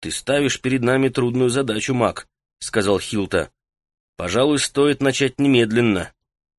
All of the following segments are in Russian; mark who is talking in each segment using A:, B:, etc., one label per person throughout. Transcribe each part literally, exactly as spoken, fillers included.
A: «Ты ставишь перед нами трудную задачу, маг», — сказал Хилта. «Пожалуй, стоит начать немедленно».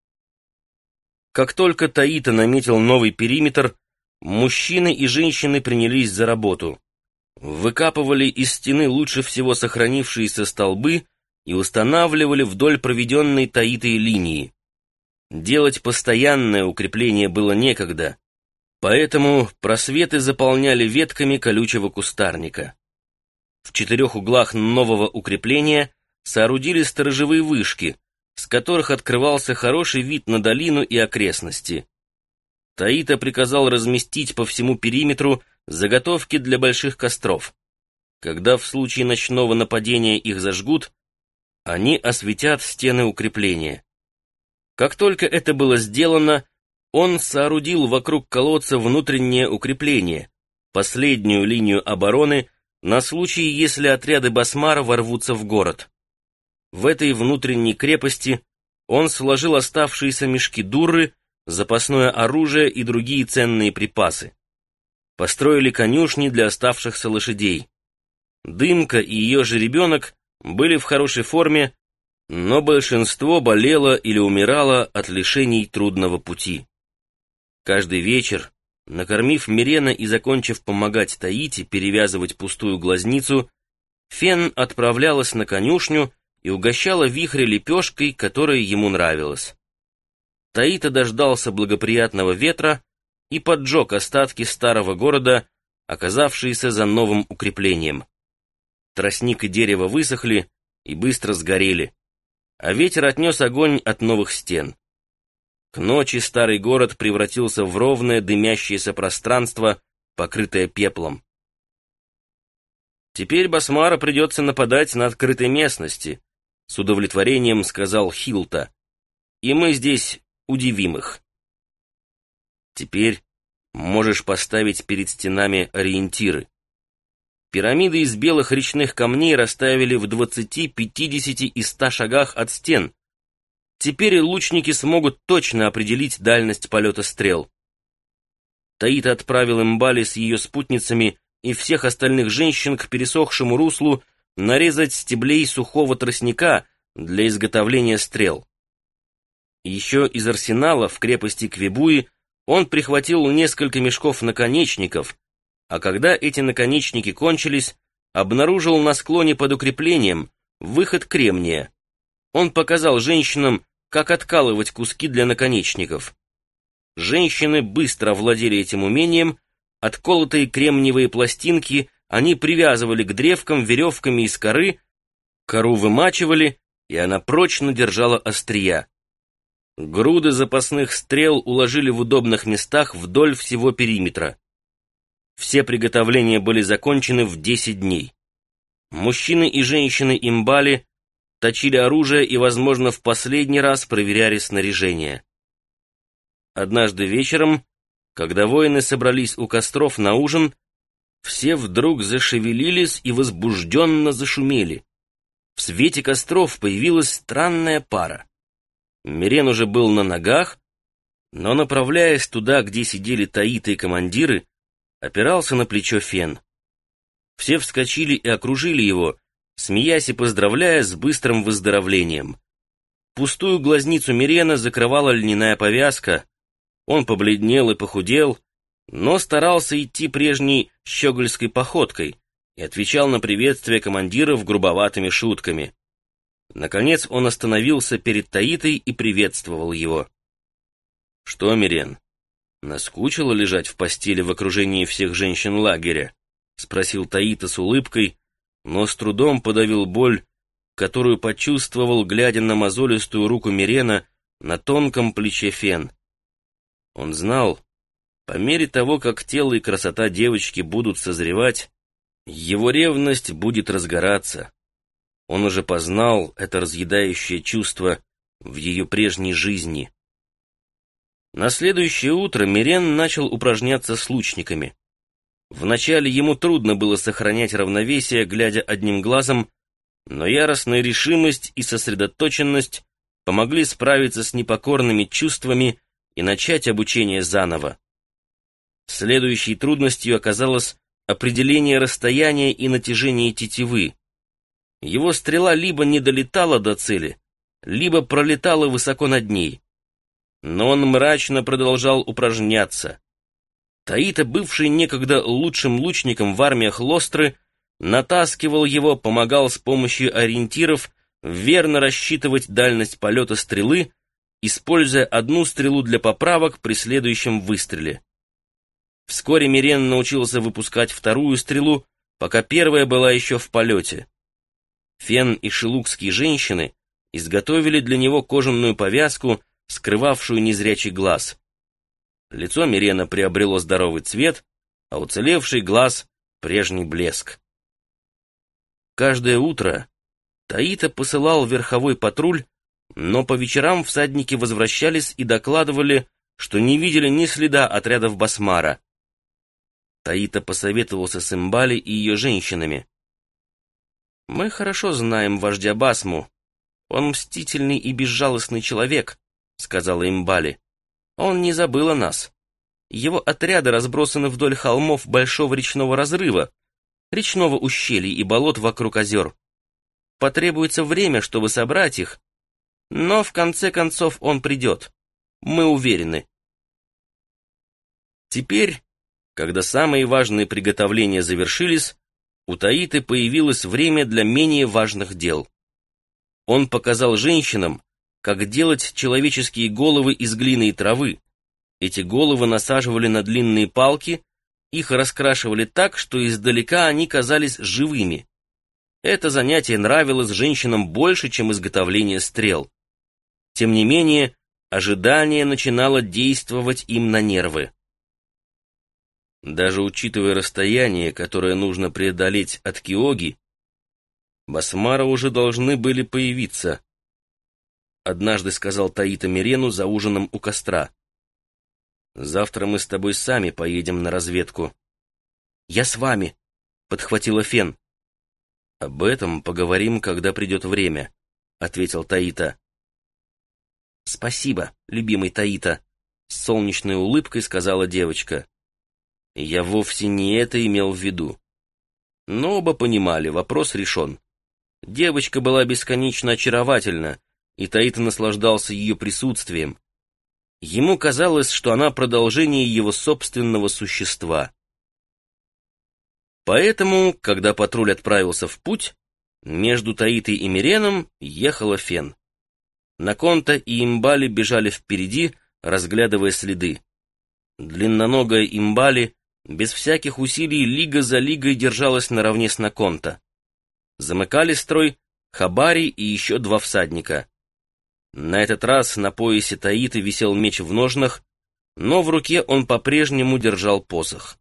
A: Как только Таита наметил новый периметр, мужчины и женщины принялись за работу. Выкапывали из стены лучше всего сохранившиеся столбы и устанавливали вдоль проведенной Таитой линии. Делать постоянное укрепление было некогда, поэтому просветы заполняли ветками колючего кустарника. В четырех углах нового укрепления соорудили сторожевые вышки, с которых открывался хороший вид на долину и окрестности. Таита приказал разместить по всему периметру заготовки для больших костров. Когда в случае ночного нападения их зажгут, они осветят стены укрепления. Как только это было сделано, он соорудил вокруг колодца внутреннее укрепление, последнюю линию обороны на случай, если отряды Басмара ворвутся в город. В этой внутренней крепости он сложил оставшиеся мешки дурры, запасное оружие и другие ценные припасы. Построили конюшни для оставшихся лошадей. Дымка и ее жеребенок были в хорошей форме, но большинство болело или умирало от лишений трудного пути. Каждый вечер, накормив Мирена и закончив помогать Таите перевязывать пустую глазницу, Фен отправлялась на конюшню и угощала Вихря лепешкой, которая ему нравилась. Таита дождался благоприятного ветра и поджег остатки старого города, оказавшиеся за новым укреплением. Тростник и дерево высохли и быстро сгорели, а ветер отнес огонь от новых стен. К ночи старый город превратился в ровное дымящееся пространство, покрытое пеплом. «Теперь Басмара придется нападать на открытой местности», — с удовлетворением сказал Хилта, — «и мы здесь удивим их». «Теперь можешь поставить перед стенами ориентиры. Пирамиды из белых речных камней расставили в двадцати, пятидесяти и ста шагах от стен. Теперь лучники смогут точно определить дальность полета стрел». Таита отправил Мбали с ее спутницами и всех остальных женщин к пересохшему руслу нарезать стеблей сухого тростника для изготовления стрел. Еще из арсенала в крепости Квебуи он прихватил несколько мешков наконечников, а когда эти наконечники кончились, обнаружил на склоне под укреплением выход кремния. Он показал женщинам, как откалывать куски для наконечников. Женщины быстро овладели этим умением, отколотые кремниевые пластинки они привязывали к древкам веревками из коры, кору вымачивали, и она прочно держала острия. Груды запасных стрел уложили в удобных местах вдоль всего периметра. Все приготовления были закончены в десять дней. Мужчины и женщины Имбали точили оружие и, возможно, в последний раз проверяли снаряжение. Однажды вечером, когда воины собрались у костров на ужин, все вдруг зашевелились и возбужденно зашумели. В свете костров появилась странная пара. Мирен уже был на ногах, но, направляясь туда, где сидели Таита и командиры, опирался на плечо Фен. Все вскочили и окружили его, смеясь и поздравляя с быстрым выздоровлением. Пустую глазницу Мирена закрывала льняная повязка, он побледнел и похудел, но старался идти прежней щегольской походкой и отвечал на приветствие командиров грубоватыми шутками. Наконец он остановился перед Таитой и приветствовал его. «Что, Мирен, наскучило лежать в постели в окружении всех женщин лагеря?» — спросил Таита с улыбкой, но с трудом подавил боль, которую почувствовал, глядя на мозолистую руку Мирена на тонком плече Фен. Он знал, по мере того, как тело и красота девочки будут созревать, его ревность будет разгораться. Он уже познал это разъедающее чувство в ее прежней жизни. На следующее утро Мирен начал упражняться с лучниками. Вначале ему трудно было сохранять равновесие, глядя одним глазом, но яростная решимость и сосредоточенность помогли справиться с непокорными чувствами и начать обучение заново. Следующей трудностью оказалось определение расстояния и натяжения тетивы. Его стрела либо не долетала до цели, либо пролетала высоко над ней. Но он мрачно продолжал упражняться. Таита, бывший некогда лучшим лучником в армиях Лостры, натаскивал его, помогал с помощью ориентиров верно рассчитывать дальность полета стрелы, используя одну стрелу для поправок при следующем выстреле. Вскоре Мирен научился выпускать вторую стрелу, пока первая была еще в полете. Фен и шелукские женщины изготовили для него кожаную повязку, скрывавшую незрячий глаз. Лицо Мирена приобрело здоровый цвет, а уцелевший глаз — прежний блеск. Каждое утро Таита посылал верховой патруль, но по вечерам всадники возвращались и докладывали, что не видели ни следа отрядов Басмара. Таита посоветовался с Имбали и ее женщинами. «Мы хорошо знаем вождя Басму. Он мстительный и безжалостный человек», — сказала Имбали. «Он не забыл о нас. Его отряды разбросаны вдоль холмов большого речного разрыва, речного ущелья и болот вокруг озер. Потребуется время, чтобы собрать их, но в конце концов он придет. Мы уверены». Теперь, когда самые важные приготовления завершились, у Таиты появилось время для менее важных дел. Он показал женщинам, как делать человеческие головы из глины и травы. Эти головы насаживали на длинные палки, их раскрашивали так, что издалека они казались живыми. Это занятие нравилось женщинам больше, чем изготовление стрел. Тем не менее, ожидание начинало действовать им на нервы. Даже учитывая расстояние, которое нужно преодолеть от Киоги, Басмара уже должны были появиться, однажды сказал Таита Мирену за ужином у костра. «Завтра мы с тобой сами поедем на разведку». «Я с вами», — подхватила Фен. «Об этом поговорим, когда придет время», — ответил Таита. «Спасибо, любимый Таита», — с солнечной улыбкой сказала девочка. Я вовсе не это имел в виду. Но оба понимали, вопрос решен. Девочка была бесконечно очаровательна, и Таита наслаждался ее присутствием. Ему казалось, что она продолжение его собственного существа. Поэтому, когда патруль отправился в путь, между Таитой и Миреном ехала Фен. Наконта и Имбали бежали впереди, разглядывая следы. Длинноногая Имбали без всяких усилий лига за лигой держалась наравне с Наконта. Замыкали строй Хабари и еще два всадника. На этот раз на поясе Таиты висел меч в ножнах, но в руке он по-прежнему держал посох.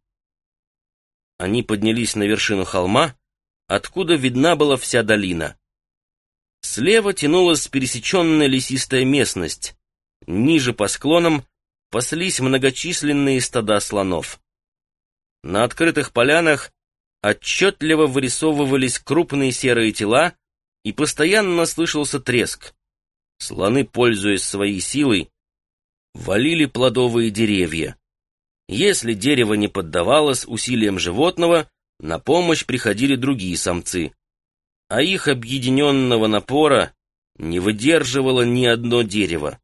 A: Они поднялись на вершину холма, откуда видна была вся долина. Слева тянулась пересеченная лесистая местность. Ниже по склонам паслись многочисленные стада слонов. На открытых полянах отчетливо вырисовывались крупные серые тела, и постоянно слышался треск. Слоны, пользуясь своей силой, валили плодовые деревья. Если дерево не поддавалось усилиям животного, на помощь приходили другие самцы, а их объединенного напора не выдерживало ни одно дерево.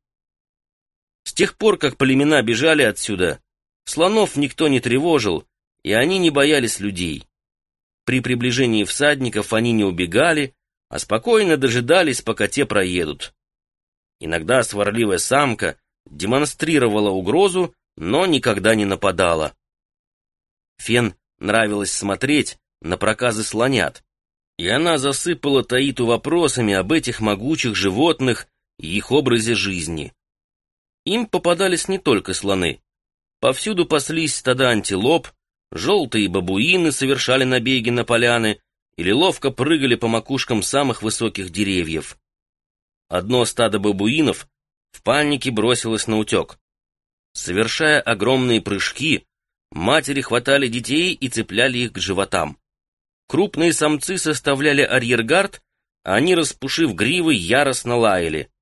A: С тех пор, как племена бежали отсюда, слонов никто не тревожил, и они не боялись людей. При приближении всадников они не убегали, а спокойно дожидались, пока те проедут. Иногда сварливая самка демонстрировала угрозу, но никогда не нападала. Фен нравилось смотреть на проказы слонят, и она засыпала Таиту вопросами об этих могучих животных и их образе жизни. Им попадались не только слоны. Повсюду паслись стада антилоп, желтые бабуины совершали набеги на поляны или ловко прыгали по макушкам самых высоких деревьев. Одно стадо бабуинов в панике бросилось на утек. Совершая огромные прыжки, матери хватали детей и цепляли их к животам. Крупные самцы составляли арьергард, а они, распушив гривы, яростно лаяли.